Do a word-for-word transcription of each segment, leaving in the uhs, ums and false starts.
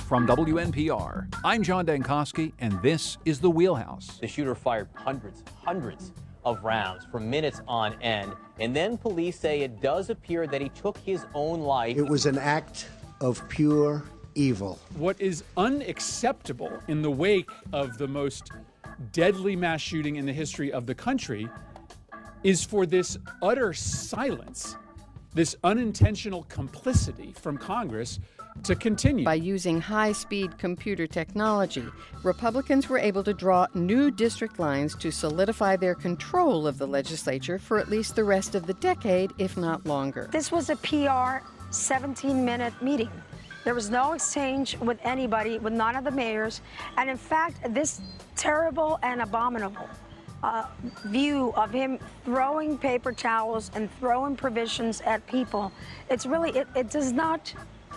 From W N P R, I'm John Dankosky, and this is The Wheelhouse. The shooter fired hundreds, hundreds of rounds for minutes on end, and then police say it does appear that he took his own life. It was an act of pure evil. What is unacceptable in the wake of the most deadly mass shooting in the history of the country is for this utter silence, this unintentional complicity from Congress to continue. By using high-speed computer technology, Republicans were able to draw new district lines to solidify their control of the legislature for at least the rest of the decade, if not longer. This was a P R seventeen-minute meeting. There was no exchange with anybody, with none of the mayors. And in fact, this terrible and abominable uh, view of him throwing paper towels and throwing provisions at people, it's really, it, it does not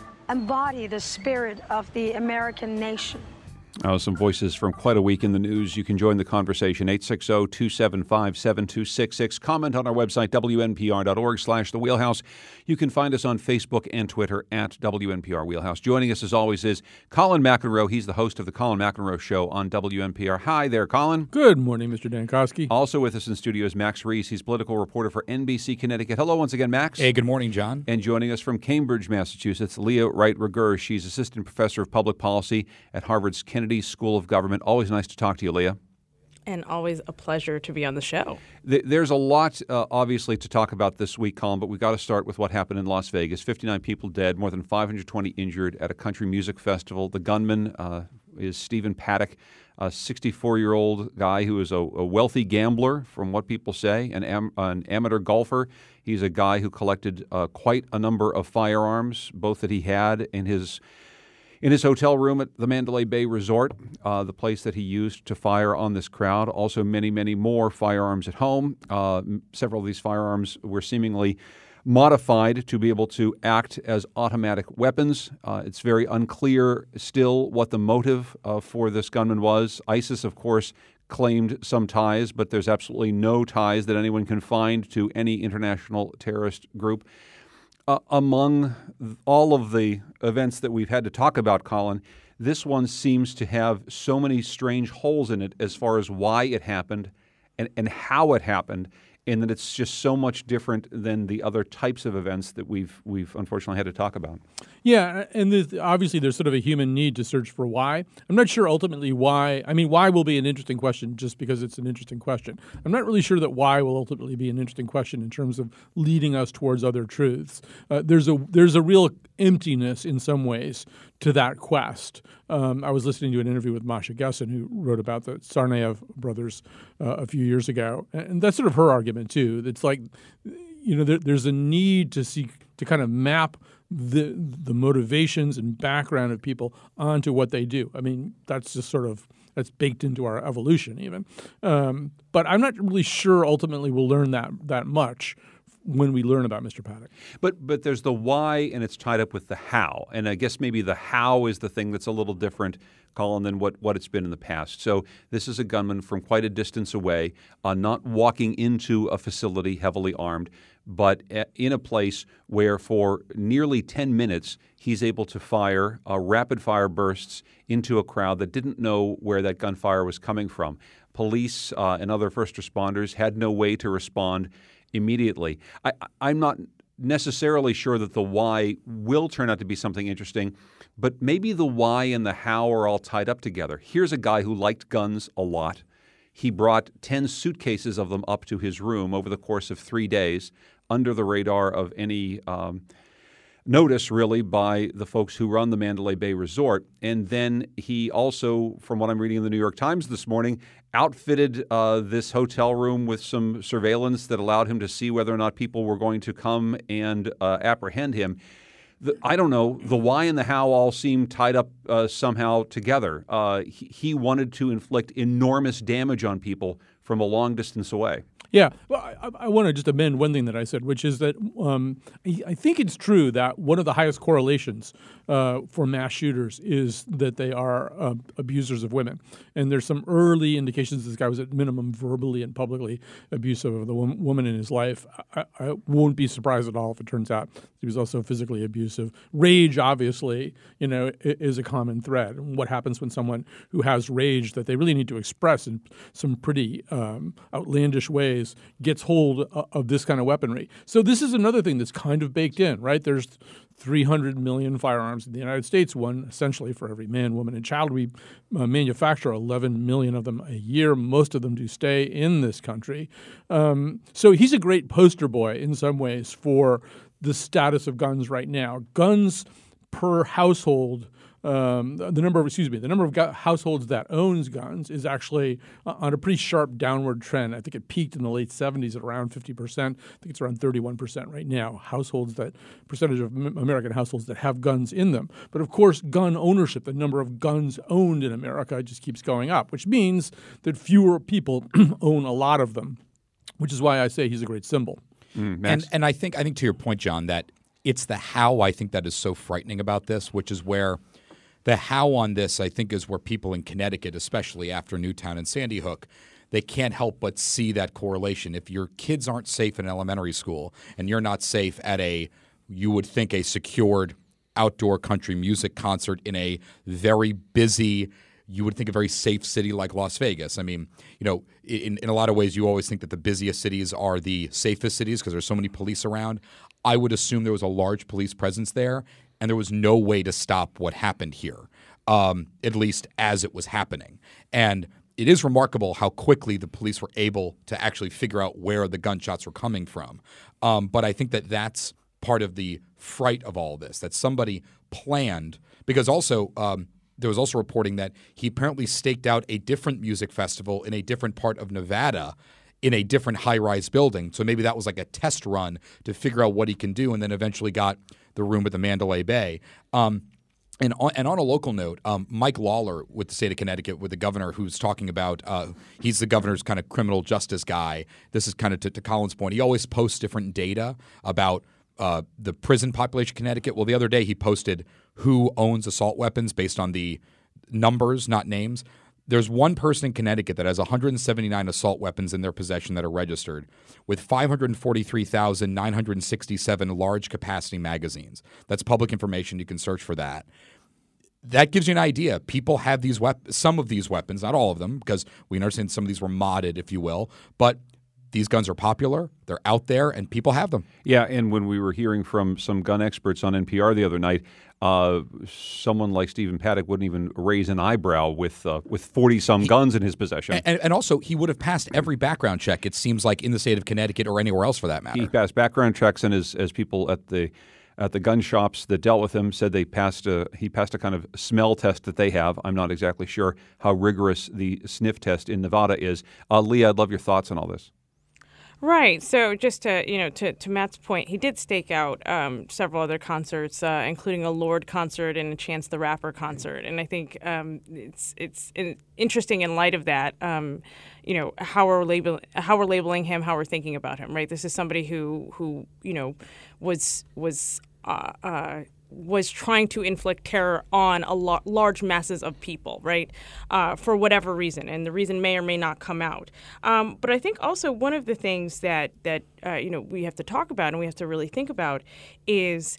embody the spirit of the American nation. Oh, some voices from quite a week in the news. You can join the conversation, eight six zero, two seven five, seven two six six. Comment on our website, W N P R dot org slash The Wheelhouse. You can find us on Facebook and Twitter at W N P R Wheelhouse. Joining us, as always, is Colin McEnroe. He's the host of the Colin McEnroe Show on W N P R. Hi there, Colin. Good morning, Mister Dankosky. Also with us in studio is Max Reese. He's political reporter for N B C Connecticut. Hello once again, Max. Hey, good morning, John. And joining us from Cambridge, Massachusetts, Leah Wright-Rigueur. She's assistant professor of public policy at Harvard's Kennedy School of Government. Always nice to talk to you, Leah. And always a pleasure to be on the show. There's a lot, uh, obviously, to talk about this week, Colin, but we've got to start with what happened in Las Vegas. fifty-nine people dead, more than five hundred twenty injured at a country music festival. The gunman uh, is Stephen Paddock, a sixty-four-year-old guy who is a, a wealthy gambler, from what people say, an, am, an amateur golfer. He's a guy who collected uh, quite a number of firearms, both that he had in his In his hotel room at the Mandalay Bay Resort, uh, the place that he used to fire on this crowd. Also many, many more firearms at home. Uh, several of these firearms were seemingly modified to be able to act as automatic weapons. Uh, it's very unclear still what the motive uh, for this gunman was. ISIS, of course, claimed some ties, but there's absolutely no ties that anyone can find to any international terrorist group. Uh, among all of the events that we've had to talk about, Colin, this one seems to have so many strange holes in it as far as why it happened and, and how it happened, and that it's just so much different than the other types of events that we've we've unfortunately had to talk about. Yeah, and there's, obviously there's sort of a human need to search for why. I'm not sure ultimately why. I mean, why will be an interesting question just because it's an interesting question. I'm not really sure that why will ultimately be an interesting question in terms of leading us towards other truths. Uh, there's a there's a real emptiness in some ways to that quest. Um, I was listening to an interview with Masha Gessen, who wrote about the Tsarnaev brothers uh, a few years ago, and that's sort of her argument too. It's like, you know, there, there's a need to see to kind of map the the motivations and background of people onto what they do. I mean, that's just sort of that's baked into our evolution, even. Um, but I'm not really sure ultimately we'll learn that that much when we learn about Mister Paddock. But but there's the why, and it's tied up with the how. And I guess maybe the how is the thing that's a little different, Colin, than what, what it's been in the past. So this is a gunman from quite a distance away, uh, not walking into a facility heavily armed, but in a place where for nearly ten minutes he's able to fire uh, rapid-fire bursts into a crowd that didn't know where that gunfire was coming from. Police uh, and other first responders had no way to respond immediately. I, I'm not necessarily sure that the why will turn out to be something interesting, but maybe the why and the how are all tied up together. Here's a guy who liked guns a lot. He brought ten suitcases of them up to his room over the course of three days, under the radar of any um, notice, really, by the folks who run the Mandalay Bay Resort. And then he also, from what I'm reading in the New York Times this morning, outfitted uh, this hotel room with some surveillance that allowed him to see whether or not people were going to come and uh, apprehend him. The, I don't know. The why and the how all seem tied up uh, somehow together. Uh, he, he wanted to inflict enormous damage on people from a long distance away. Yeah, well, I, I want to just amend one thing that I said, which is that um, I, I think it's true that one of the highest correlations uh, for mass shooters is that they are uh, abusers of women. And there's some early indications this guy was at minimum verbally and publicly abusive of the wo- woman in his life. I, I won't be surprised at all if it turns out he was also physically abusive. Rage, obviously, you know, is a common thread. What happens when someone who has rage that they really need to express in some pretty um, outlandish ways gets hold of this kind of weaponry. So this is another thing that's kind of baked in, right? There's three hundred million firearms in the United States, one essentially for every man, woman, and child. We uh, manufacture eleven million of them a year. Most of them do stay in this country. Um, so he's a great poster boy in some ways for the status of guns right now. Guns per household Um, the number of excuse me, the number of gu- households that owns guns is actually uh, on a pretty sharp downward trend. I think it peaked in the late seventies at around fifty percent. I think it's around thirty-one percent right now. Households that percentage of m- American households that have guns in them. But of course, gun ownership, the number of guns owned in America, just keeps going up, which means that fewer people own a lot of them, which is why I say he's a great symbol. Mm, and and I think I think to your point, John, that it's the how I think that is so frightening about this, which is where. The how on this, I think, is where people in Connecticut, especially after Newtown and Sandy Hook, they can't help but see that correlation. If your kids aren't safe in elementary school and you're not safe at a, you would think, a secured outdoor country music concert in a very busy, you would think a very safe city like Las Vegas. I mean, you know, in, in a lot of ways, you always think that the busiest cities are the safest cities because there's so many police around. I would assume there was a large police presence there. And there was no way to stop what happened here, um, at least as it was happening. And it is remarkable how quickly the police were able to actually figure out where the gunshots were coming from. Um, but I think that that's part of the fright of all this, that somebody planned, because also um, there was also reporting that he apparently staked out a different music festival in a different part of Nevada in a different high-rise building. So maybe that was like a test run to figure out what he can do, and then eventually got the room at the Mandalay Bay. Um, and, on, and on a local note, um, Mike Lawler with the state of Connecticut, with the governor, who's talking about uh, he's the governor's kind of criminal justice guy. This is kind of to, to Colin's point. He always posts different data about uh, the prison population of Connecticut. Well, the other day he posted who owns assault weapons based on the numbers, not names. There's one person in Connecticut that has one hundred seventy-nine assault weapons in their possession that are registered, with five hundred forty-three thousand nine hundred sixty-seven large capacity magazines. That's public information. You can search for that. That gives you an idea. People have these weapons, some of these weapons, not all of them, because we understand some of these were modded, if you will, but these guns are popular, they're out there, and people have them. Yeah, and when we were hearing from some gun experts on N P R the other night, uh, someone like Stephen Paddock wouldn't even raise an eyebrow with uh, with forty-some guns in his possession. And, and also, he would have passed every background check, it seems like, in the state of Connecticut or anywhere else for that matter. He passed background checks, and as, as people at the at the gun shops that dealt with him said they passed a, he passed a kind of smell test that they have. I'm not exactly sure how rigorous the sniff test in Nevada is. Uh, Leah, I'd love your thoughts on all this. Right. So just to, you know, to, to Matt's point, he did stake out um, several other concerts, uh, including a Lorde concert and a Chance the Rapper concert. And I think um, it's it's in, interesting in light of that, um, you know, how we're label how we're labeling him, how we're thinking about him. Right. This is somebody who who you know was was. Uh, uh, was trying to inflict terror on a lo- large masses of people, right, uh, for whatever reason. And the reason may or may not come out. Um, but I think also one of the things that, that uh, you know, we have to talk about and we have to really think about is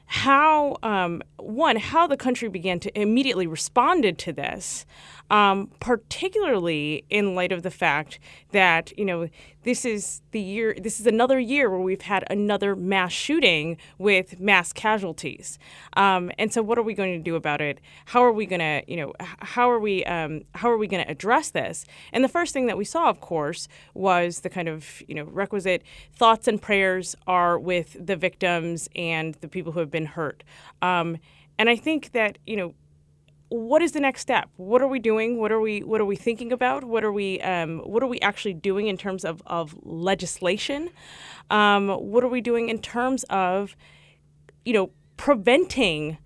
how, um, one, how the country began to immediately responded to this, um, particularly in light of the fact that, you know, this is the year, this is another year where we've had another mass shooting with mass casualties. Um, and so what are we going to do about it? How are we going to, you know, how are we, um, how are we going to address this? And the first thing that we saw, of course, was the kind of, you know, requisite thoughts and prayers are with the victims and the people who have been hurt. Um, and I think that, you know, what is the next step? What are we doing? What are we What are we thinking about? What are we um, What are we actually doing in terms of of legislation? Um, what are we doing in terms of, you know, preventing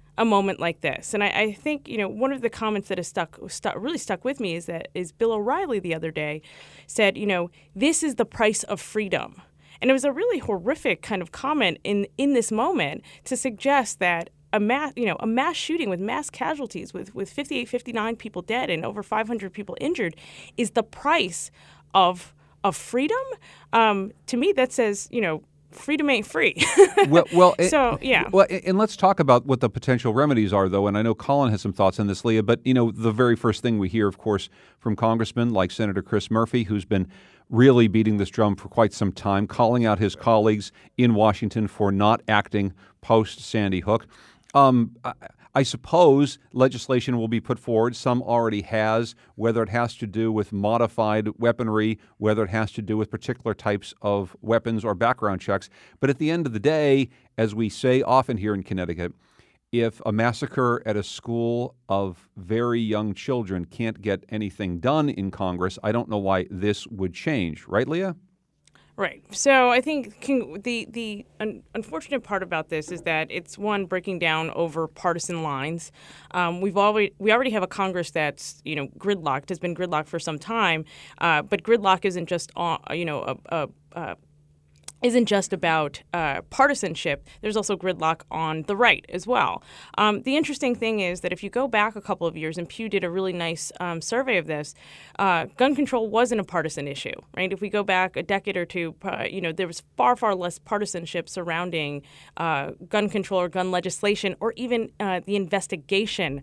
a moment like this. And I, I think, you know, one of the comments that has stuck, stuck really stuck with me is that is Bill O'Reilly the other day said, you know, this is the price of freedom. And it was a really horrific kind of comment in, in this moment to suggest that a mass, you know, a mass shooting with mass casualties, with, with fifty-eight, fifty-nine people dead and over five hundred people injured, is the price of of freedom. Um, to me, that says, you know, freedom ain't free. well, well, so yeah. Well, and let's talk about what the potential remedies are, though. And I know Colin has some thoughts on this, Leah. But you know, the very first thing we hear, of course, from congressmen like Senator Chris Murphy, who's been really beating this drum for quite some time, calling out his colleagues in Washington for not acting post Sandy Hook. Um, I, I suppose legislation will be put forward. Some already has, whether it has to do with modified weaponry, whether it has to do with particular types of weapons or background checks. But at the end of the day, as we say often here in Connecticut, if a massacre at a school of very young children can't get anything done in Congress, I don't know why this would change. Right, Leah? Right. So I think can, the the un, unfortunate part about this is that it's one breaking down over partisan lines. Um, we've already we already have a Congress that's you know gridlocked, has been gridlocked for some time, uh, but gridlock isn't just on, you know a, a, a isn't just about uh, partisanship. There's also gridlock on the right as well. Um, the interesting thing is that if you go back a couple of years, and Pew did a really nice um, survey of this, uh, gun control wasn't a partisan issue, right? If we go back a decade or two, uh, you know, there was far, far less partisanship surrounding uh, gun control or gun legislation, or even uh, the investigation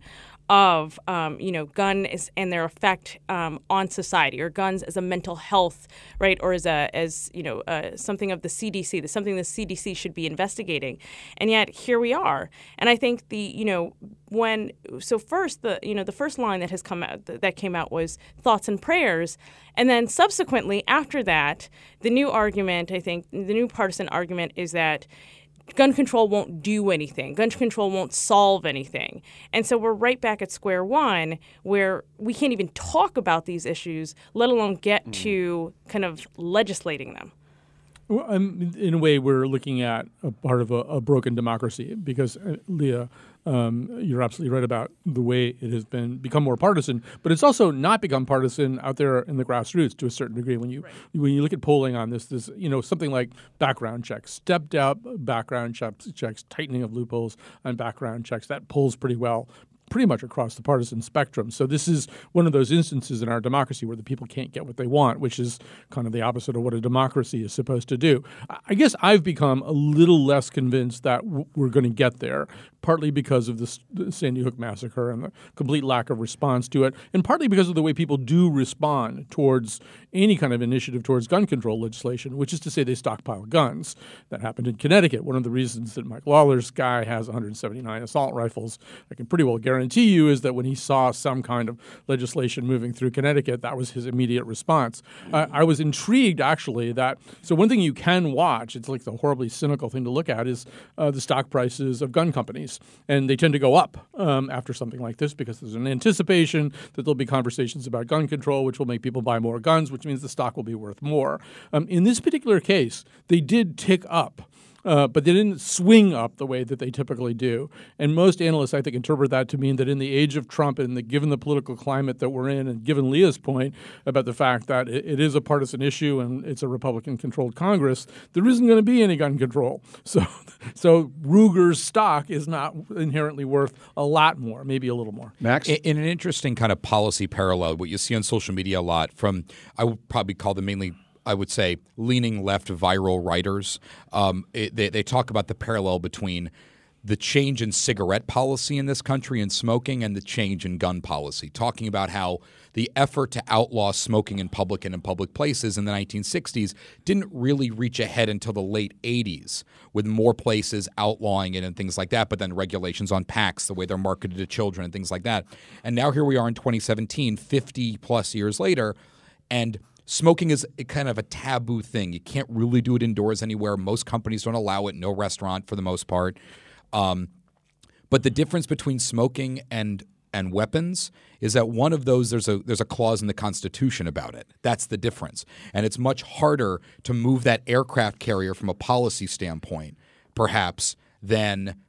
of um, you know guns and their effect um, on society, or guns as a mental health, right, or as a as you know uh, something of the C D C, the something the C D C should be investigating, and yet here we are. And I think the you know when so first the you know the first line that has come out that came out was thoughts and prayers, and then subsequently after that, the new argument, I think the new partisan argument is that gun control won't do anything. Gun control won't solve anything. And so we're right back at square one, where we can't even talk about these issues, let alone get mm. to kind of legislating them. Well, um, in a way, we're looking at a part of a, a broken democracy because, uh, Leah, um, you're absolutely right about the way it has been become more partisan, but it's also not become partisan out there in the grassroots to a certain degree. When you right. when you look at polling on this, this you know something like background checks, stepped up background checks, checks, tightening of loopholes on background checks, that polls pretty well. Pretty much across the partisan spectrum. So this is one of those instances in our democracy where the people can't get what they want, which is kind of the opposite of what a democracy is supposed to do. I guess I've become a little less convinced that w- we're going to get there, partly because of the, the Sandy Hook massacre and the complete lack of response to it, and partly because of the way people do respond towards any kind of initiative towards gun control legislation, which is to say they stockpile guns. That happened in Connecticut. One of the reasons that Mike Lawler's guy has one hundred seventy-nine assault rifles, I can pretty well guarantee guarantee you is that when he saw some kind of legislation moving through Connecticut, that was his immediate response. Uh, I was intrigued, actually, that – so one thing you can watch, it's like the horribly cynical thing to look at, is uh, the stock prices of gun companies. And they tend to go up um, after something like this because there's an anticipation that there'll be conversations about gun control, which will make people buy more guns, which means the stock will be worth more. Um, in this particular case, they did tick up. Uh, but they didn't swing up the way that they typically do. And most analysts, I think, interpret that to mean that in the age of Trump and the, given the political climate that we're in, and given Leah's point about the fact that it, it is a partisan issue and it's a Republican-controlled Congress, there isn't going to be any gun control. So, so Ruger's stock is not inherently worth a lot more, maybe a little more. Max? In, in an interesting kind of policy parallel, what you see on social media a lot from, I would probably call them mainly I would say, leaning left viral writers. Um, it, they, they talk about the parallel between the change in cigarette policy in this country and smoking and the change in gun policy, talking about how the effort to outlaw smoking in public and in public places in the nineteen sixties didn't really reach ahead until the late eighties, with more places outlawing it and things like that, but then regulations on packs, the way they're marketed to children and things like that. And now here we are in twenty seventeen, fifty plus years later, and smoking is a kind of a taboo thing. You can't really do it indoors anywhere. Most companies don't allow it, no restaurant for the most part. Um, but the difference between smoking and and weapons is that one of those, there's a there's a clause in the Constitution about it. That's the difference. And it's much harder to move that aircraft carrier from a policy standpoint, perhaps, than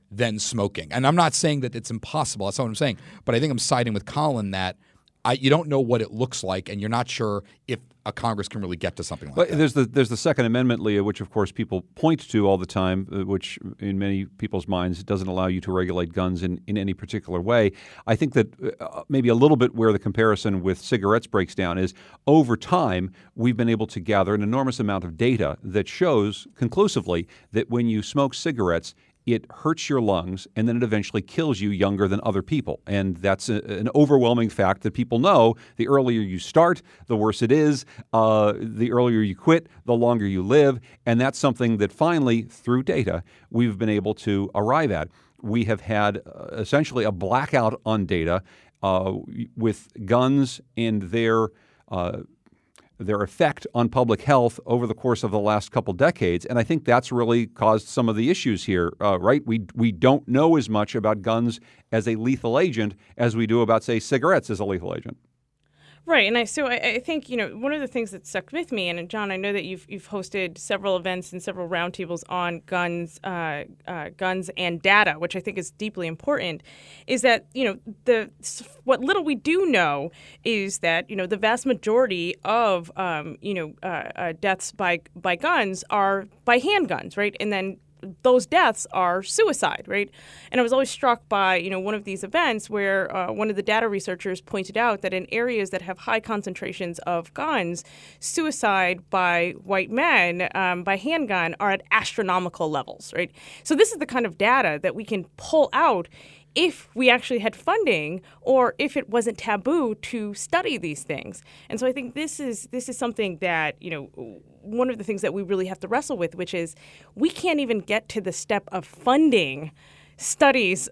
than smoking. And I'm not saying that it's impossible. That's not what I'm saying. But I think I'm siding with Colin that I, you don't know what it looks like, and you're not sure if a Congress can really get to something like but that. There's the there's the Second Amendment, Leah, which of course people point to all the time, uh, which in many people's minds doesn't allow you to regulate guns in, in any particular way. I think that uh, maybe a little bit where the comparison with cigarettes breaks down is over time we've been able to gather an enormous amount of data that shows conclusively that when you smoke cigarettes, it hurts your lungs, and then it eventually kills you younger than other people. And that's a, an overwhelming fact that people know. The earlier you start, the worse it is. Uh, the earlier you quit, the longer you live. And that's something that finally, through data, we've been able to arrive at. We have had uh, essentially a blackout on data uh, with guns and their uh, their effect on public health over the course of the last couple decades. And I think that's really caused some of the issues here, uh, right? We we don't know as much about guns as a lethal agent as we do about, say, cigarettes as a lethal agent. Right, and I so I, I think, you know, one of the things that stuck with me, and John, I know that you've you've hosted several events and several roundtables on guns, uh, uh, guns and data, which I think is deeply important, is that, you know, the what little we do know is that, you know, the vast majority of um, you know uh, uh, deaths by by guns are by handguns, right, and then those deaths are suicide, right? And I was always struck by, you know, one of these events where uh, one of the data researchers pointed out that in areas that have high concentrations of guns, suicide by white men um, by handgun are at astronomical levels, right? So this is the kind of data that we can pull out if we actually had funding or if it wasn't taboo to study these things. And so I think this is this is something that, you know, one of the things that we really have to wrestle with, which is we can't even get to the step of funding studies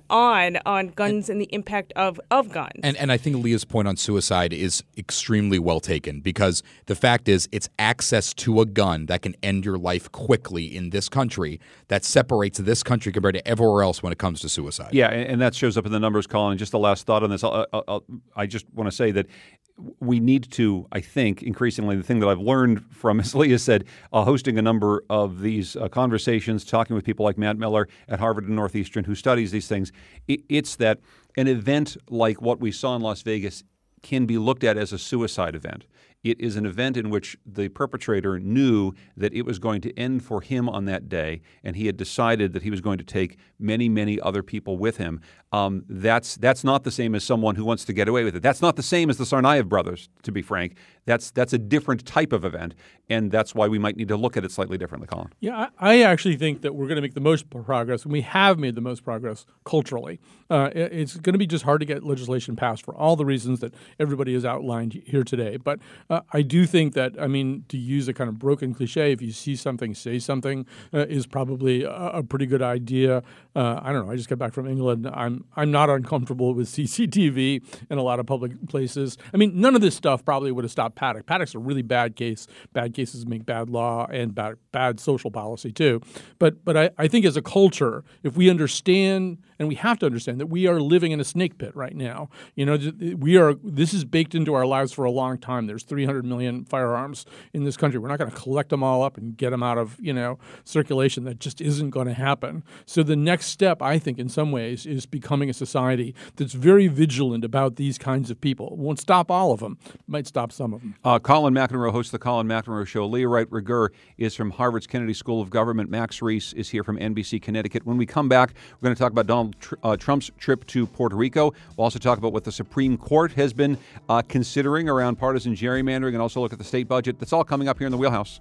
on on guns and, and the impact of, of guns. And and I think Leah's point on suicide is extremely well taken, because the fact is it's access to a gun that can end your life quickly in this country that separates this country compared to everywhere else when it comes to suicide. Yeah, and, and that shows up in the numbers, Colin. And just the last thought on this, I'll, I'll, I'll, I just want to say that we need to, I think, increasingly, the thing that I've learned from, as Leah said, uh, hosting a number of these uh, conversations, talking with people like Matt Miller at Harvard and Northeastern who studies these things, it, it's that an event like what we saw in Las Vegas can be looked at as a suicide event. It is an event in which the perpetrator knew that it was going to end for him on that day, and he had decided that he was going to take many, many other people with him. Um, that's that's not the same as someone who wants to get away with it. That's not the same as the Tsarnaev brothers, to be frank. That's that's a different type of event, and that's why we might need to look at it slightly differently, Colin. Yeah, I, I actually think that we're going to make the most progress, and we have made the most progress culturally. Uh, it, it's going to be just hard to get legislation passed for all the reasons that everybody has outlined here today. But uh, I do think that, I mean, to use a kind of broken cliche, if you see something, say something, uh, is probably a, a pretty good idea. Uh, I don't know. I just got back from England. I'm I'm not uncomfortable with C C T V in a lot of public places. I mean, none of this stuff probably would have stopped Paddock. Paddock's a really bad case. Bad cases make bad law and bad bad social policy too. But but I, I think as a culture, if we understand, and we have to understand that we are living in a snake pit right now. You know, we are. This is baked into our lives for a long time. There's three hundred million firearms in this country. We're not going to collect them all up and get them out of, you know, circulation. That just isn't going to happen. So the next step, I think, in some ways, is becoming a society that's very vigilant about these kinds of people. It won't stop all of them. It might stop some of them. Uh, Colin McEnroe hosts the Colin McEnroe Show. Leah Wright Rigueur is from Harvard's Kennedy School of Government. Max Reese is here from N B C Connecticut. When we come back, we're going to talk about Donald Tr- uh, Trump's trip to Puerto Rico. We'll also talk about what the Supreme Court has been uh, considering around partisan gerrymandering, and also look at the state budget. That's all coming up here in the Wheelhouse.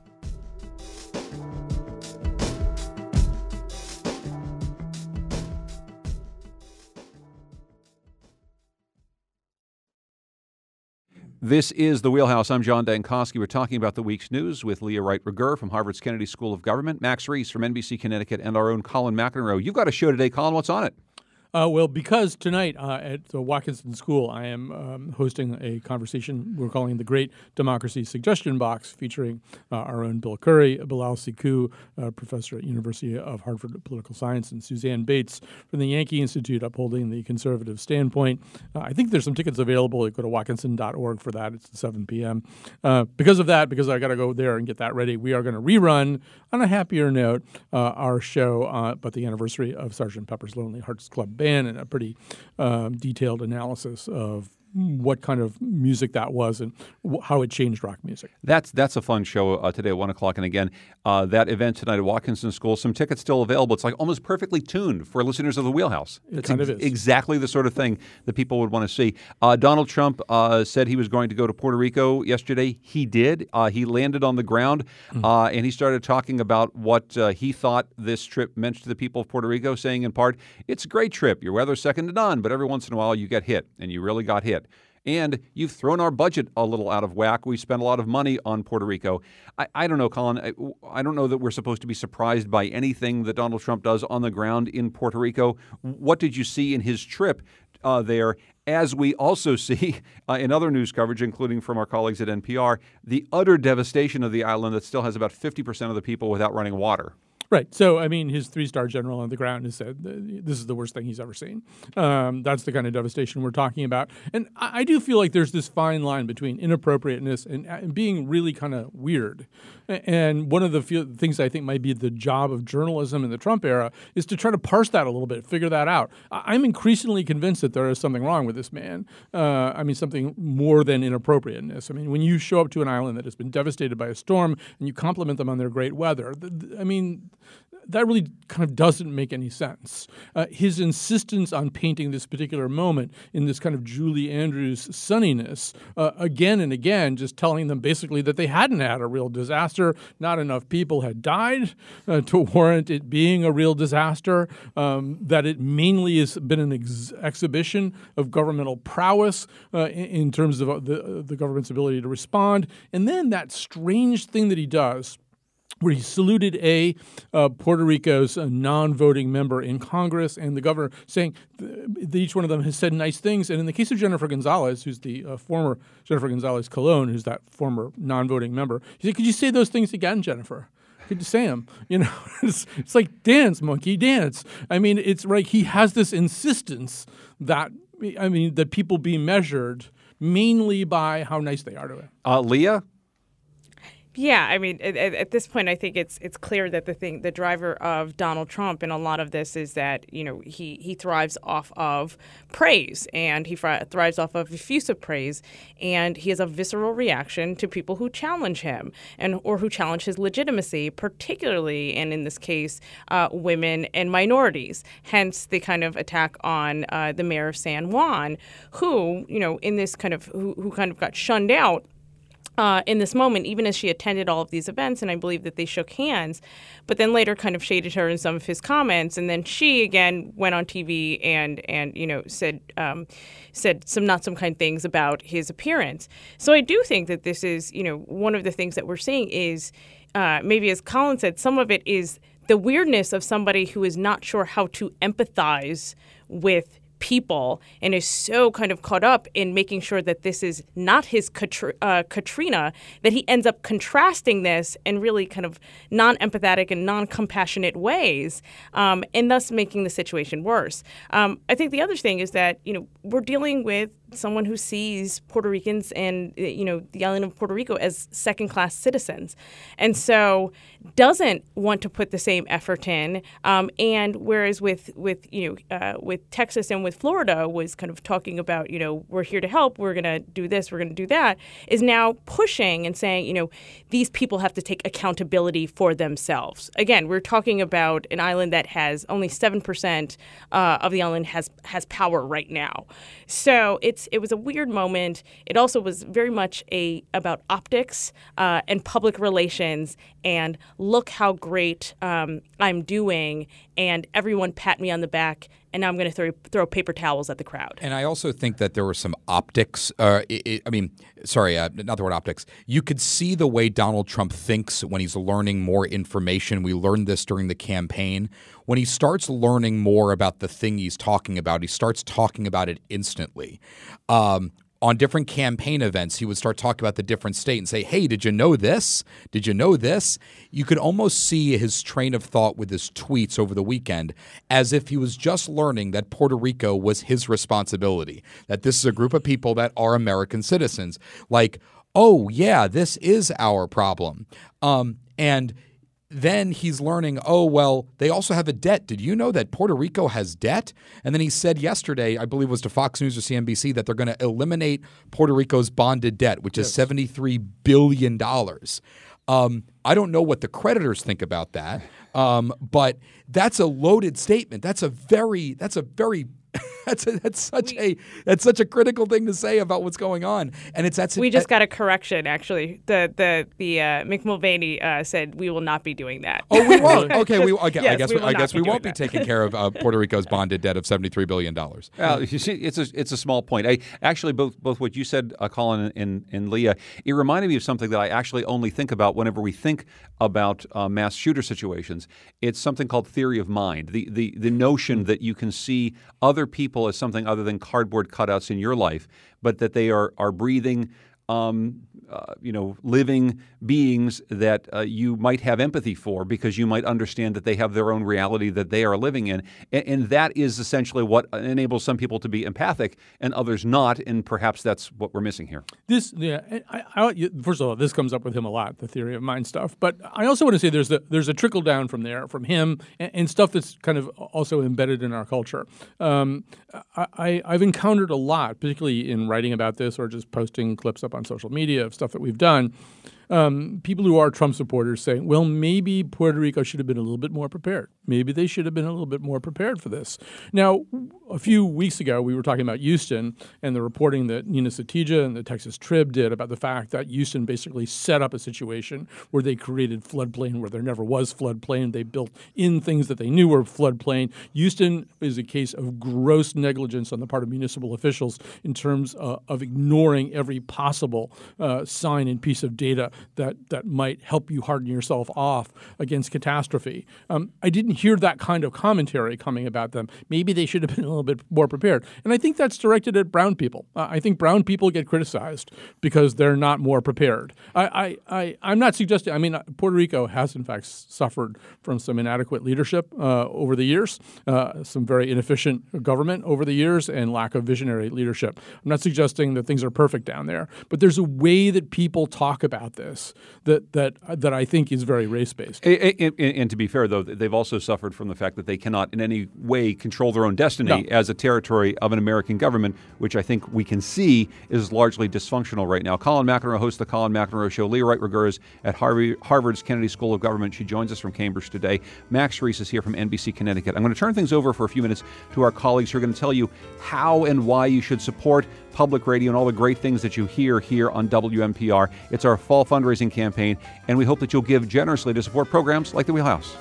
This is The Wheelhouse. I'm John Dankosky. We're talking about the week's news with Leah Wright Rigueur from Harvard's Kennedy School of Government, Max Reese from N B C Connecticut, and our own Colin McEnroe. You've got a show today, Colin. What's on it? Uh, well, because tonight uh, at the Watkinson School, I am um, hosting a conversation we're calling the Great Democracy Suggestion Box, featuring uh, our own Bill Curry, Bilal Siku, uh, professor at University of Harvard Political Science, and Suzanne Bates from the Yankee Institute, upholding the conservative standpoint. Uh, I think there's some tickets available. You go to watkinson dot org for that. It's at seven p.m. Uh, because of that, because I got to go there and get that ready, we are going to rerun, on a happier note, uh, our show, uh, but the anniversary of Sergeant Pepper's Lonely Hearts Club Band, and a pretty um, detailed analysis of what kind of music that was and w- how it changed rock music. That's that's a fun show uh, today at one o'clock. And again, uh, that event tonight at Watkinson School, some tickets still available. It's like almost perfectly tuned for listeners of the Wheelhouse. It It's kind ex- of is. exactly the sort of thing that people would want to see. Uh, Donald Trump uh, said he was going to go to Puerto Rico yesterday. He did. Uh, he landed on the ground, mm. uh, and he started talking about what uh, he thought this trip meant to the people of Puerto Rico, saying in part, it's a great trip. Your weather's second to none, but every once in a while you get hit, and you really got hit. And you've thrown our budget a little out of whack. We spent a lot of money on Puerto Rico. I, I don't know, Colin. I, I don't know that we're supposed to be surprised by anything that Donald Trump does on the ground in Puerto Rico. What did you see in his trip uh, there? As we also see uh, in other news coverage, including from our colleagues at N P R, the utter devastation of the island that still has about fifty percent of the people without running water. Right. So, I mean, his three-star general on the ground has said this is the worst thing he's ever seen. Um, that's the kind of devastation we're talking about. And I, I do feel like there's this fine line between inappropriateness and, and being really kind of weird. And one of the few things I think might be the job of journalism in the Trump era is to try to parse that a little bit, figure that out. I'm increasingly convinced that there is something wrong with this man. Uh, I mean, something more than inappropriateness. I mean, when you show up to an island that has been devastated by a storm and you compliment them on their great weather, th- th- I mean, that really kind of doesn't make any sense. Uh, his insistence on painting this particular moment in this kind of Julie Andrews sunniness, uh, again and again, just telling them basically that they hadn't had a real disaster, not enough people had died uh, to warrant it being a real disaster, um, that it mainly has been an ex- exhibition of governmental prowess uh, in, in terms of uh, the, uh, the government's ability to respond. And then that strange thing that he does, where he saluted a uh, Puerto Rico's uh, non-voting member in Congress and the governor, saying th- that each one of them has said nice things. And in the case of Jennifer Gonzalez, who's the uh, former Jennifer Gonzalez Colon, who's that former non-voting member, he said, could you say those things again, Jennifer? Could you say them? You know, it's, it's like dance, monkey, dance. I mean, it's like he has this insistence that, I mean, that people be measured mainly by how nice they are to him. Uh, Leah? Yeah, I mean, at, at this point, I think it's it's clear that the thing, the driver of Donald Trump in a lot of this is that, you know, he, he thrives off of praise, and he fr- thrives off of effusive praise, and he has a visceral reaction to people who challenge him and or who challenge his legitimacy, particularly, and in this case, uh, women and minorities. Hence, the kind of attack on uh, the mayor of San Juan, who, you know, in this kind of who, who kind of got shunned out. Uh, in this moment, even as she attended all of these events, and I believe that they shook hands, but then later kind of shaded her in some of his comments, and then she again went on T V and and you know said um, said some not some kind things about his appearance. So I do think that this is, you know, one of the things that we're seeing is uh, maybe, as Colin said, some of it is the weirdness of somebody who is not sure how to empathize with people and is so kind of caught up in making sure that this is not his Katri- uh, Katrina, that he ends up contrasting this in really kind of non-empathetic and non-compassionate ways, um, and thus making the situation worse. Um, I think the other thing is that, you know, we're dealing with someone who sees Puerto Ricans and, you know, the island of Puerto Rico as second-class citizens, and so doesn't want to put the same effort in. Um, and whereas with with you know uh, with Texas and with Florida was kind of talking about, you know, we're here to help, we're going to do this, we're going to do that, is now pushing and saying, you know, these people have to take accountability for themselves. Again, we're talking about an island that has only seven percent uh, of the island has has power right now. So it's it was a weird moment. It also was very much a about optics uh, and public relations and look how great um, I'm doing, and everyone pat me on the back and now I'm going to throw throw paper towels at the crowd. And I also think that there were some optics. Uh, it, it, I mean, sorry, uh, not the word optics. You could see the way Donald Trump thinks when he's learning more information. We learned this during the campaign. When he starts learning more about the thing he's talking about, he starts talking about it instantly. Um, On different campaign events, he would start talking about the different state and say, hey, did you know this? Did you know this? You could almost see his train of thought with his tweets over the weekend as if he was just learning that Puerto Rico was his responsibility, that this is a group of people that are American citizens. Like, oh, yeah, this is our problem. Um, and then he's learning, oh, well, they also have a debt. Did you know that Puerto Rico has debt? And then he said yesterday, I believe it was to Fox News or C N B C, that they're going to eliminate Puerto Rico's bonded debt, which is seventy-three billion dollars. Um, I don't know what the creditors think about that, um, but that's a loaded statement. That's a very, that's a very That's a, that's such we, a that's such a critical thing to say about what's going on, and it's that's we just got a correction. Actually, the the the uh, Mick Mulvaney uh, said we will not be doing that. Oh, we won't. Okay, we okay, yes, I guess we we, I guess be we won't be that. taking care of uh, Puerto Rico's bonded debt of seventy three billion dollars. Well, you see, it's a it's a small point. I actually both both what you said, uh, Colin and, and Leah, it reminded me of something that I actually only think about whenever we think about uh, mass shooter situations. It's something called theory of mind. The the the notion that you can see other people as something other than cardboard cutouts in your life, but that they are are breathing, um, uh, you know, living beings that uh, you might have empathy for because you might understand that they have their own reality that they are living in, and, and that is essentially what enables some people to be empathic and others not, and perhaps that's what we're missing here. This, yeah, I, I, first of all, this comes up with him a lot, the theory of mind stuff. But I also want to say there's the, there's a trickle down from there, from him, and, and stuff that's kind of also embedded in our culture. Um, I, I've encountered a lot, particularly in writing about this or just posting clips up on social media of stuff that we've done. Um, people who are Trump supporters saying, well, maybe Puerto Rico should have been a little bit more prepared. Maybe they should have been a little bit more prepared for this. Now, a few weeks ago, we were talking about Houston and the reporting that Nina Satija and the Texas Trib did about the fact that Houston basically set up a situation where they created floodplain where there never was floodplain. They built in things that they knew were floodplain. Houston is a case of gross negligence on the part of municipal officials in terms uh, of ignoring every possible uh, sign and piece of data that that might help you harden yourself off against catastrophe. Um, I didn't hear that kind of commentary coming about them. Maybe they should have been a little bit more prepared. And I think that's directed at brown people. Uh, I think brown people get criticized because they're not more prepared. I, I, I, I'm not suggesting, I mean, Puerto Rico has in fact suffered from some inadequate leadership uh, over the years, uh, some very inefficient government over the years, and lack of visionary leadership. I'm not suggesting that things are perfect down there, but there's a way that people talk about this that that that I think is very race-based. And, and, and to be fair, though, they've also suffered from the fact that they cannot in any way control their own destiny No. as a territory of an American government, which I think we can see is largely dysfunctional right now. Colin McEnroe hosts the Colin McEnroe Show. Leah Wright Rigueur is at Harvard, Harvard's Kennedy School of Government. She joins us from Cambridge today. Max Reese is here from N B C Connecticut. I'm going to turn things over for a few minutes to our colleagues who are going to tell you how and why you should support public radio and all the great things that you hear here on W M P R. It's our fall fundraising campaign, and we hope that you'll give generously to support programs like The Wheelhouse.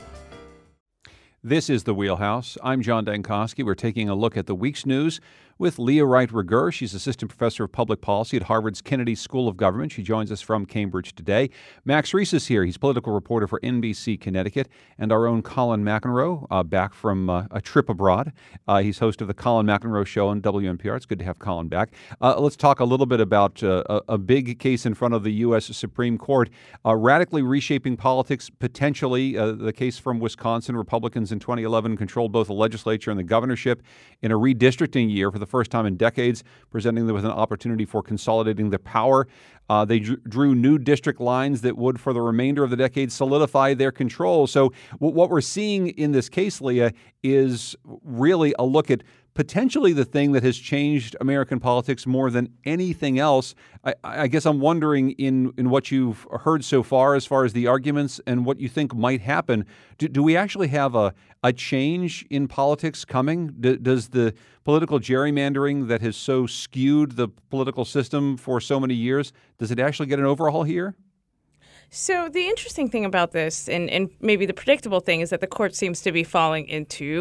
This is The Wheelhouse. I'm John Dankosky. We're taking a look at the week's news with Leah Wright Rigueur. She's Assistant Professor of Public Policy at Harvard's Kennedy School of Government. She joins us from Cambridge today. Max Reese is here. He's political reporter for N B C Connecticut. And our own Colin McEnroe, uh, back from uh, a trip abroad. Uh, he's host of the Colin McEnroe Show on W M P R. It's good to have Colin back. Uh, let's talk a little bit about uh, a, a big case in front of the U S Supreme Court, uh, radically reshaping politics, potentially. Uh, the case from Wisconsin, Republicans in twenty eleven controlled both the legislature and the governorship in a redistricting year for the first time in decades, presenting them with an opportunity for consolidating the power. Uh, they drew, drew new district lines that would, for the remainder of the decade, solidify their control. So w- what we're seeing in this case, Leah, is really a look at potentially the thing that has changed American politics more than anything else. I, I guess I'm wondering in, in what you've heard so far as far as the arguments and what you think might happen. Do, do we actually have a, a change in politics coming? Do, does the political gerrymandering that has so skewed the political system for so many years, does it actually get an overhaul here? So the interesting thing about this, and, and maybe the predictable thing, is that the court seems to be falling into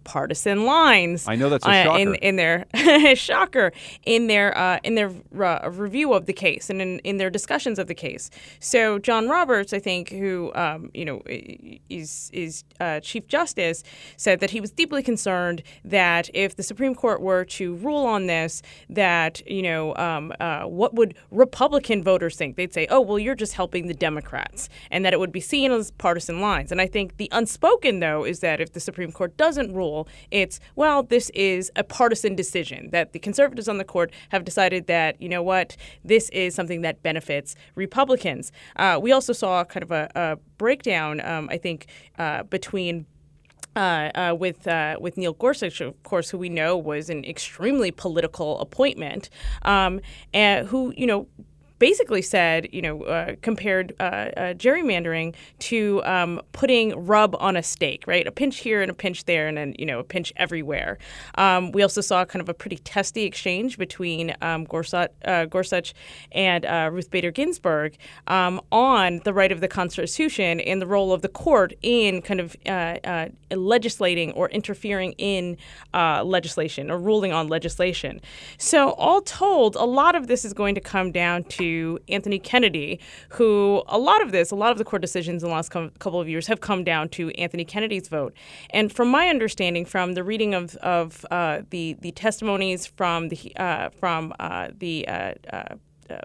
partisan lines. I know that's a uh, shocker. in, in their shocker in their uh, in their uh, review of the case and in, in their discussions of the case. So John Roberts, I think, who um, you know is is uh, Chief Justice, said that he was deeply concerned that if the Supreme Court were to rule on this, that you know um, uh, what would Republican voters think? They'd say, "Oh, well, you're just helping the Democrats," and that it would be seen as partisan lines. And I think the unspoken, though, is that if the Supreme Court doesn't rule, it's, well, this is a partisan decision, that the conservatives on the court have decided that, you know what, this is something that benefits Republicans. Uh, we also saw kind of a, a breakdown, um, I think, uh, between Uh, uh, with uh, with Neil Gorsuch, of course, who we know was an extremely political appointment, um, and who, you know, basically said, you know, uh, compared uh, uh, gerrymandering to um, putting rub on a steak, right? A pinch here and a pinch there, and then, you know, a pinch everywhere. Um, we also saw kind of a pretty testy exchange between um, Gorsuch, uh, Gorsuch and uh, Ruth Bader Ginsburg um, on the right of the Constitution and the role of the court in kind of uh, uh, legislating or interfering in uh, legislation or ruling on legislation. So all told, a lot of this is going to come down to Anthony Kennedy, who a lot of this, a lot of the court decisions in the last couple of years have come down to Anthony Kennedy's vote. And from my understanding, from the reading of of uh, the the testimonies from the uh, from uh, the uh, uh,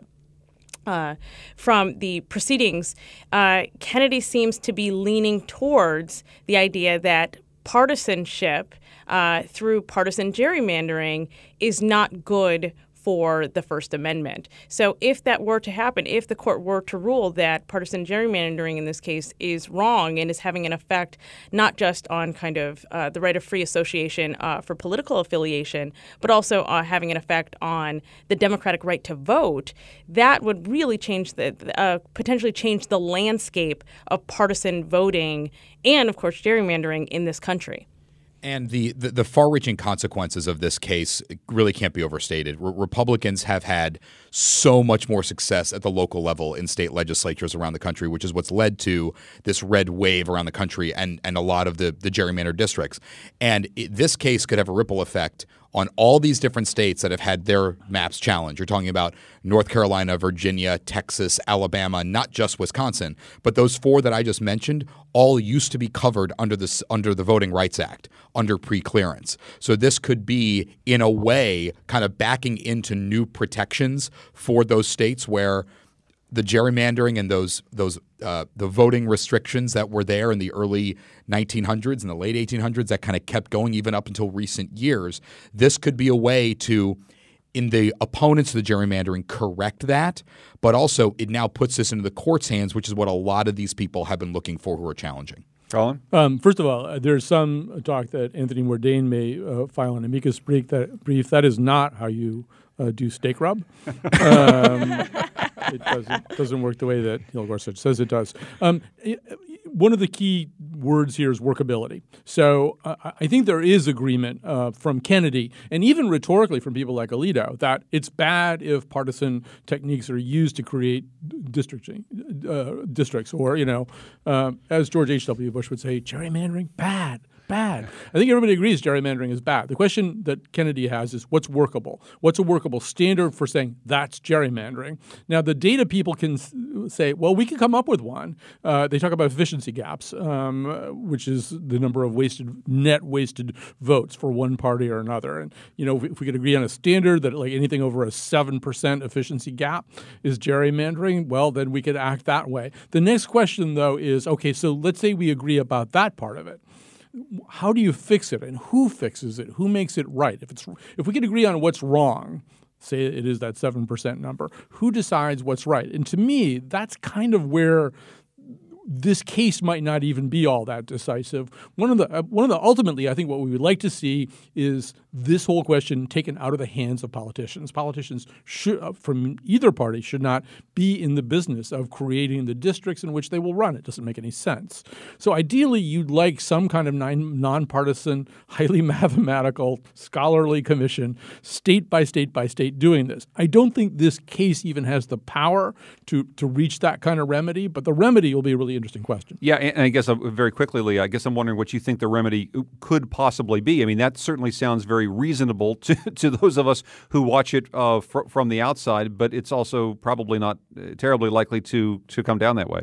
uh, from the proceedings, uh, Kennedy seems to be leaning towards the idea that partisanship uh, through partisan gerrymandering is not good for the First Amendment. So if that were to happen, if the court were to rule that partisan gerrymandering in this case is wrong and is having an effect not just on kind of uh, the right of free association uh, for political affiliation, but also uh, having an effect on the democratic right to vote, that would really change the uh, potentially change the landscape of partisan voting and, of course, gerrymandering in this country. And the, the, the far-reaching consequences of this case really can't be overstated. Re- Republicans have had so much more success at the local level in state legislatures around the country, which is what's led to this red wave around the country and, and a lot of the, the gerrymandered districts. And it, this case could have a ripple effect on all these different states that have had their maps challenged. You're talking about North Carolina, Virginia, Texas, Alabama, not just Wisconsin, but those four that I just mentioned all used to be covered under the, under the Voting Rights Act, under preclearance. So this could be, in a way, kind of backing into new protections for those states where the gerrymandering and those those uh, the voting restrictions that were there in the early nineteen hundreds and the late eighteen hundreds that kind of kept going even up until recent years. This could be a way to, in the opponents of the gerrymandering, correct that, but also it now puts this into the court's hands, which is what a lot of these people have been looking for who are challenging. Colin? Um, first of all, uh, there's some talk that Anthony Bourdain may uh, file an amicus brief. That, brief. That is not how you uh, do steak rub. Um, it doesn't, doesn't work the way that Neil Gorsuch says it does. Um, one of the key words here is workability. So uh, I think there is agreement uh, from Kennedy and even rhetorically from people like Alito that it's bad if partisan techniques are used to create districting, uh, districts or, you know, uh, as George H W. Bush would say, gerrymandering, bad. Bad. I think everybody agrees gerrymandering is bad. The question that Kennedy has is what's workable? What's a workable standard for saying that's gerrymandering? Now, the data people can say, well, we can come up with one. Uh, they talk about efficiency gaps, um, which is the number of wasted, net wasted votes for one party or another. And, you know, if, if we could agree on a standard that like anything over a seven percent efficiency gap is gerrymandering, well, then we could act that way. The next question, though, is, okay, so let's say we agree about that part of it. How do you fix it, and who fixes it? Who makes it right? If it's if we can agree on what's wrong, say it is that seven percent number, who decides what's right? And to me, that's kind of where this case might not even be all that decisive. One of the uh, one of the ultimately, I think what we would like to see is this whole question taken out of the hands of politicians. Politicians should, uh, from either party should not be in the business of creating the districts in which they will run. It doesn't make any sense. So ideally, you'd like some kind of non- nonpartisan, highly mathematical, scholarly commission, state by state by state, doing this. I don't think this case even has the power to to reach that kind of remedy, but the remedy will be really interesting question. Yeah, and I guess uh, very quickly, Lee, I guess I'm wondering what you think the remedy could possibly be. I mean, that certainly sounds very reasonable to, to those of us who watch it uh, fr- from the outside, but it's also probably not uh, terribly likely to to come down that way.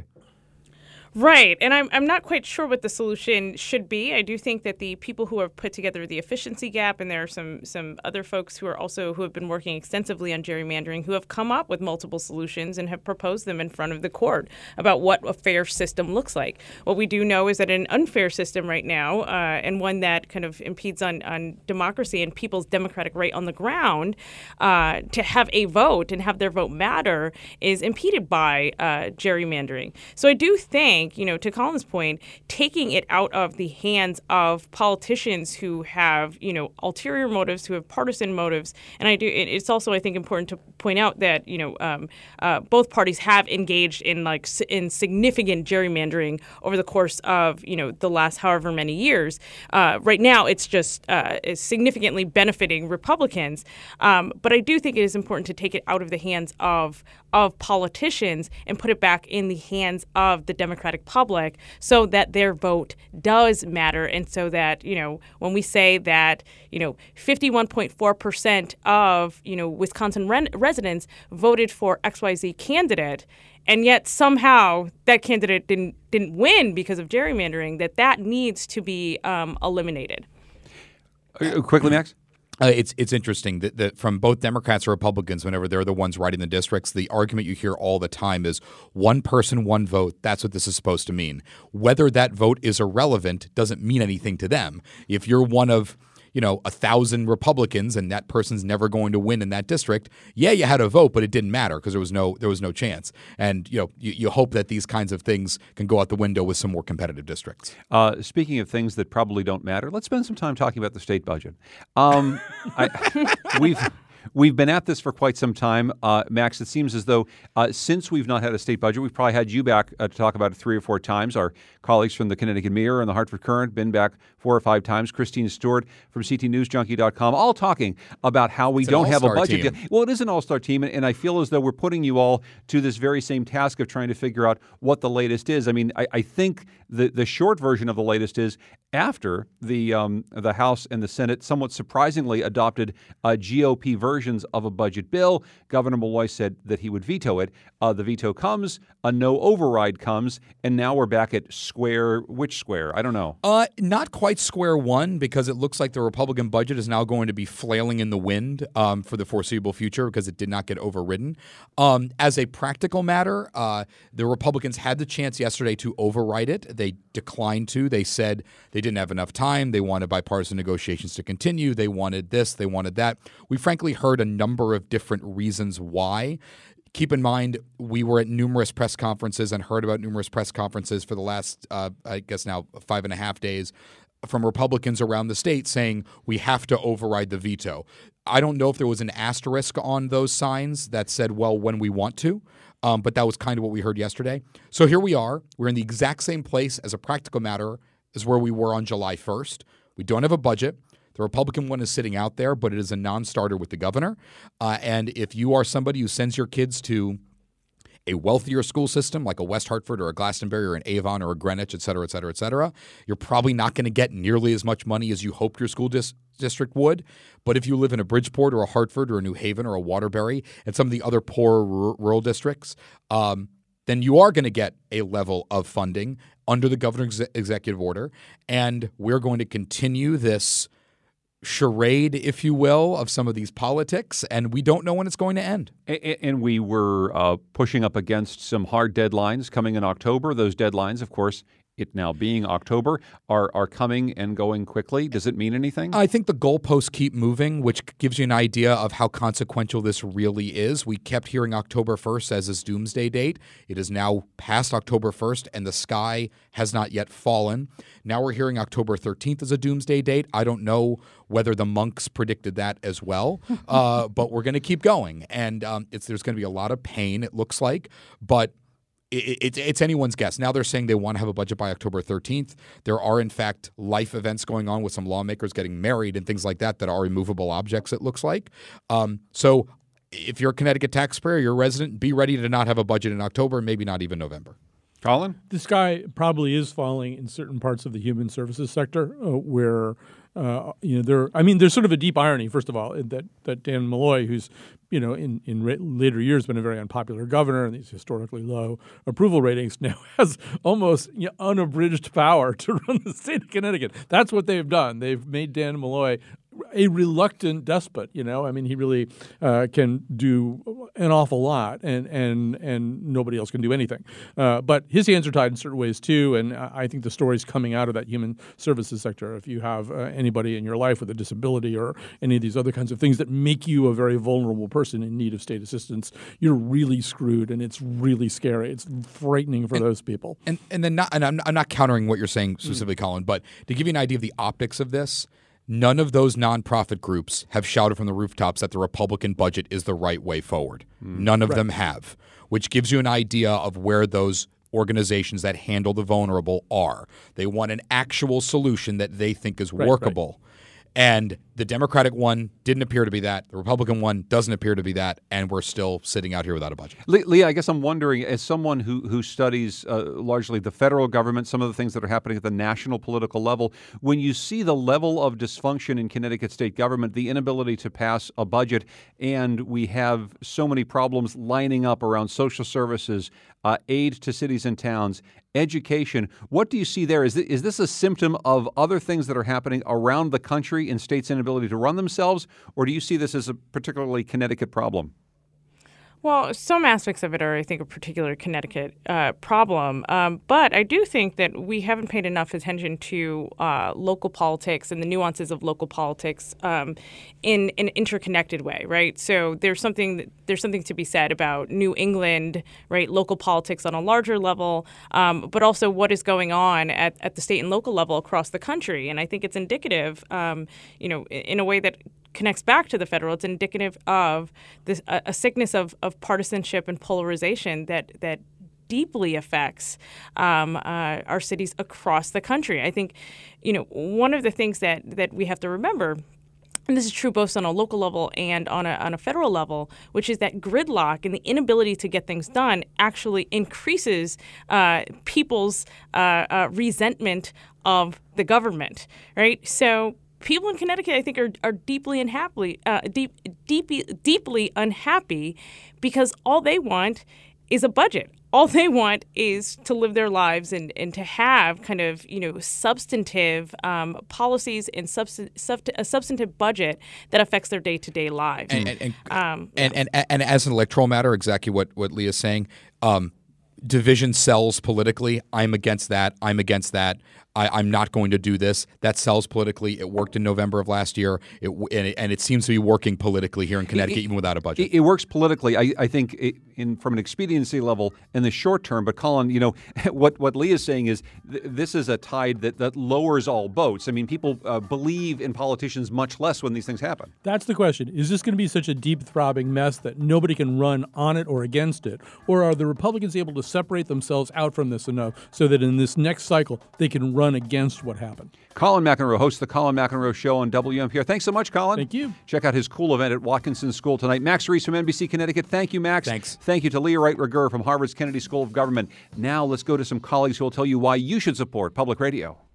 Right. And I'm I'm not quite sure what the solution should be. I do think that the people who have put together the efficiency gap, and there are some some other folks who are also who have been working extensively on gerrymandering, who have come up with multiple solutions and have proposed them in front of the court about what a fair system looks like. What we do know is that an unfair system right now, uh, and one that kind of impedes on, on democracy and people's democratic right on the ground uh, to have a vote and have their vote matter, is impeded by uh, gerrymandering. So I do think, you know, to Colin's point, taking it out of the hands of politicians who have, you know, ulterior motives, who have partisan motives. And I do. It's also, I think, important to point out that, you know, um, uh, both parties have engaged in like in significant gerrymandering over the course of, you know, the last however many years. Uh, right now, it's just uh, is significantly benefiting Republicans. Um, but I do think it is important to take it out of the hands of of politicians and put it back in the hands of the Democratic public so that their vote does matter. And so that, you know, when we say that, you know, fifty-one point four percent of, you know, Wisconsin re- residents voted for X Y Z candidate, and yet somehow that candidate didn't didn't win because of gerrymandering, that that needs to be um, eliminated. Uh, quickly, Max? Uh, it's it's interesting that, that from both Democrats or Republicans, whenever they're the ones writing the districts, the argument you hear all the time is one person, one vote. That's what this is supposed to mean. Whether that vote is irrelevant doesn't mean anything to them. If you're one of, you know, a thousand Republicans and that person's never going to win in that district, yeah, you had a vote, but it didn't matter because there was no there was no chance. And, you know, you, you hope that these kinds of things can go out the window with some more competitive districts. Uh, speaking of things that probably don't matter, let's spend some time talking about the state budget. Um, I, we've We've been at this for quite some time. Uh, Max, it seems as though uh, since we've not had a state budget, we've probably had you back uh, to talk about it three or four times. Our colleagues from the Connecticut Mirror and the Hartford Courant been back four or five times. Christine Stewart from C T News Junkie dot com, all talking about how we it's don't have a budget team. yet. Well, it is an all-star team, and, and I feel as though we're putting you all to this very same task of trying to figure out what the latest is. I mean, I, I think the, the short version of the latest is after the um, the House and the Senate somewhat surprisingly adopted uh, G O P versions of a budget bill, Governor Malloy said that he would veto it. Uh, the veto comes, a no override comes, and now we're back at square, which square? I don't know. Uh, not quite square one, because it looks like the Republican budget is now going to be flailing in the wind um, for the foreseeable future because it did not get overridden. Um, as a practical matter, uh, the Republicans had the chance yesterday to override it. They declined to. They said they didn't have enough time. They wanted bipartisan negotiations to continue. They wanted this. They wanted that. We frankly heard a number of different reasons why. Keep in mind, we were at numerous press conferences and heard about numerous press conferences for the last, uh, I guess now, five and a half days from Republicans around the state saying we have to override the veto. I don't know if there was an asterisk on those signs that said, well, when we want to. Um, but that was kind of what we heard yesterday. So here we are. We're in the exact same place as a practical matter as where we were on July first. We don't have a budget. The Republican one is sitting out there, but it is a non-starter with the governor. Uh, and if you are somebody who sends your kids to a wealthier school system like a West Hartford or a Glastonbury or an Avon or a Greenwich, et cetera, et cetera, et cetera, you're probably not going to get nearly as much money as you hoped your school dis- district would. But if you live in a Bridgeport or a Hartford or a New Haven or a Waterbury and some of the other poor r- rural districts, um, then you are going to get a level of funding under the governor's ex- executive order. And we're going to continue this charade, if you will, of some of these politics, and we don't know when it's going to end. And, and we were uh, pushing up against some hard deadlines coming in October. Those deadlines, of course, it now being October, are are coming and going quickly. Does it mean anything? I think the goalposts keep moving, which gives you an idea of how consequential this really is. We kept hearing October first as his doomsday date. It is now past October first, and the sky has not yet fallen. Now we're hearing October thirteenth as a doomsday date. I don't know whether the monks predicted that as well, uh, but we're going to keep going. And um, it's there's going to be a lot of pain, it looks like, but It, it, it's anyone's guess. Now they're saying they want to have a budget by October thirteenth. There are, in fact, life events going on with some lawmakers getting married and things like that that are immovable objects, it looks like. Um, so if you're a Connecticut taxpayer, you're a resident, be ready to not have a budget in October, maybe not even November. Colin? The sky probably is falling in certain parts of the human services sector uh, where, uh, you know, there. I mean, there's sort of a deep irony, first of all, that that Dan Malloy, who's, you know, in, in ra- later years been a very unpopular governor and these historically low approval ratings, now has almost, you know, unabridged power to run the state of Connecticut. That's what they've done. They've made Dan Malloy a reluctant despot, you know. I mean, he really uh, can do an awful lot, and and and nobody else can do anything. Uh, but his hands are tied in certain ways too, and I think the stories coming out of that human services sector, if you have uh, anybody in your life with a disability or any of these other kinds of things that make you a very vulnerable person in need of state assistance, you're really screwed, and it's really scary. It's frightening for and, those people. And and then not, and I'm, I'm not countering what you're saying specifically, mm. Colin, but to give you an idea of the optics of this, none of those nonprofit groups have shouted from the rooftops that the Republican budget is the right way forward. Mm. None of right. them have, which gives you an idea of where those organizations that handle the vulnerable are. They want an actual solution that they think is right, workable. Right. And the Democratic one didn't appear to be that. The Republican one doesn't appear to be that. And we're still sitting out here without a budget. Leah, I guess I'm wondering, as someone who, who studies uh, largely the federal government, some of the things that are happening at the national political level, when you see the level of dysfunction in Connecticut state government, the inability to pass a budget, and we have so many problems lining up around social services, uh, aid to cities and towns, education, what do you see there? Is this, is this a symptom of other things that are happening around the country in states' inability to run themselves, or do you see this as a particularly Connecticut problem? Well, some aspects of it are, I think, a particular Connecticut uh, problem. Um, but I do think that we haven't paid enough attention to uh, local politics and the nuances of local politics um, in an interconnected way, right? So there's something that, there's something to be said about New England, right? Local politics on a larger level, um, but also what is going on at, at the state and local level across the country. And I think it's indicative, um, you know, in a way that connects back to the federal. It's indicative of this a, a sickness of, of partisanship and polarization that that deeply affects um, uh, our cities across the country. I think, you know, one of the things that that we have to remember, and this is true both on a local level and on a, on a federal level, which is that gridlock and the inability to get things done actually increases uh, people's uh, uh, resentment of the government, right? So people in Connecticut, I think, are, are deeply unhappy, uh, deep, deeply, deeply unhappy because all they want is a budget. All they want is to live their lives and, and to have kind of, you know, substantive um, policies and subst- sub- a substantive budget that affects their day-to-day lives. And and and, um, and, and, and, and as an electoral matter, exactly what, what Leah's saying, um, division sells politically. I'm against that. I'm against that. I, I'm not going to do this. That sells politically. It worked in November of last year, it, and, it, and it seems to be working politically here in Connecticut, it, even without a budget. It, it works politically, I, I think, it, in from an expediency level in the short term. But Colin, you know, what what Leah is saying is th- this is a tide that, that lowers all boats. I mean, people uh, believe in politicians much less when these things happen. That's the question. Is this going to be such a deep throbbing mess that nobody can run on it or against it? Or are the Republicans able to separate themselves out from this enough so that in this next cycle they can run against what happened? Colin McEnroe hosts the Colin McEnroe Show on W N P R. Thanks so much, Colin. Thank you. Check out his cool event at Watkinson School tonight. Max Reese from N B C Connecticut. Thank you, Max. Thanks. Thank you to Leah Wright-Rigueur from Harvard's Kennedy School of Government. Now let's go to some colleagues who will tell you why you should support public radio.